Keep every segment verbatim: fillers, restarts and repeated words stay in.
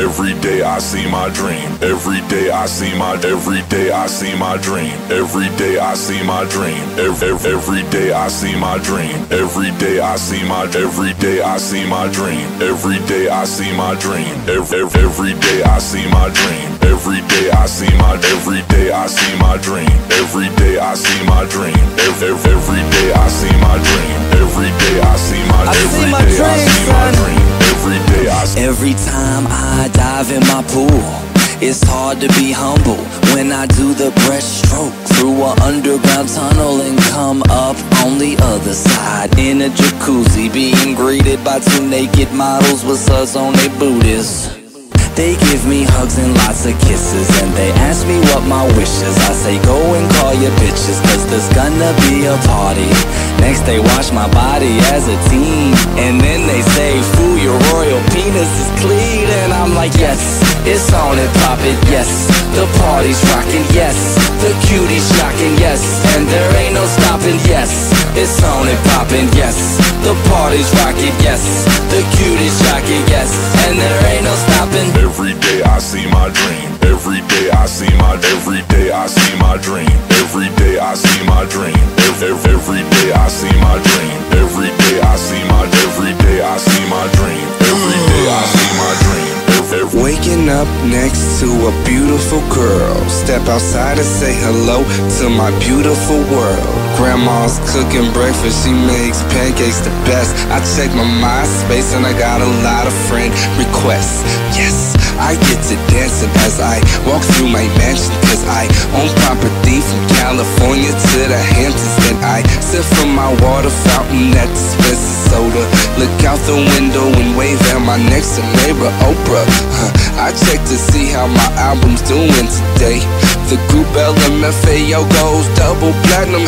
Every day I see my dream. Every day I see my. Every day I see my dream. Every day I see my dream. Every every day I see my dream. Every day I see my. Every day I see my dream. Every day I see my dream. Every every day I see my dream. Every day I see my. Every day I see my dream. Every day I see my dream. Every every day I see my dream. Every day I see my. Every day I see my dream. Every day I see. Every time I dive in my pool, it's hard to be humble when I do the breaststroke through an underground tunnel and come up on the other side in a jacuzzi, being greeted by two naked models with suds on their booties. They give me hugs and lots of kisses, and they ask me what my wish is. I say go and call your bitches, cause there's gonna be a party. Next they wash my body as a teen, and then they say, fool, your royal penis is clean. And I'm like, yes, it's on and poppin', yes. The party's rockin', yes. The cutie's shocking, yes. And there ain't no stopping, yes. It's on and poppin', yes. The party's rockin', yes. The cutie's shocking, yes. And there ain't no stopping. Every day I see my dream. Every day I see my. Every day I see my dream. Every day I see my dream. Every every day I see my dream. Every day I see my. Every day I see my dream. Every day I see my dream. Every, every Waking up next to a beautiful girl, step outside and say hello to my beautiful world. Grandma's cooking breakfast, she makes pancakes the best. I check my MySpace and I got a lot of friend requests. Yes, I get to dancing as I walk through my mansion, cause I own property from California to the Hamptons. And I sip from my water fountain that dispenses soda. Look out the window and wave at my next door neighbor Oprah. Huh, I check to see how my album's doing today. The group L M F A O goes double platinum.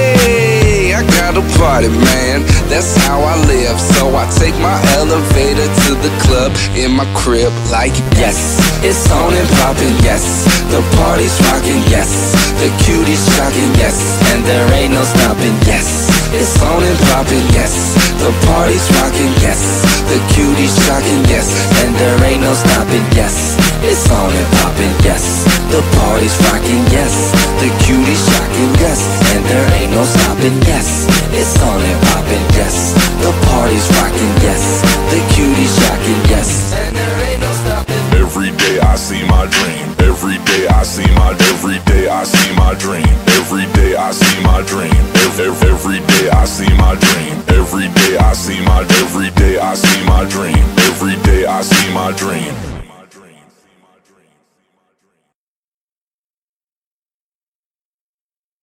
Hey, I got a party, man, that's how I live. So I take my elevator to the club in my crib like, yes, it's on and poppin', yes. The party's rockin', yes. The cutie's shocking, yes. And there ain't no stopping, yes. It's on and poppin', yes. The party's rockin', yes. The cutie's shocking, yes. And there ain't no stopping, yes. It's on and poppin', yes. The party's rockin', yes. The cutie's shocking, yes. And there ain't no stopping, yes. It's on and poppin', yes. The party's rockin', yes. The cutie's shocking, yes. And there ain't no stopping. Every day I see my dream. Every day I see my.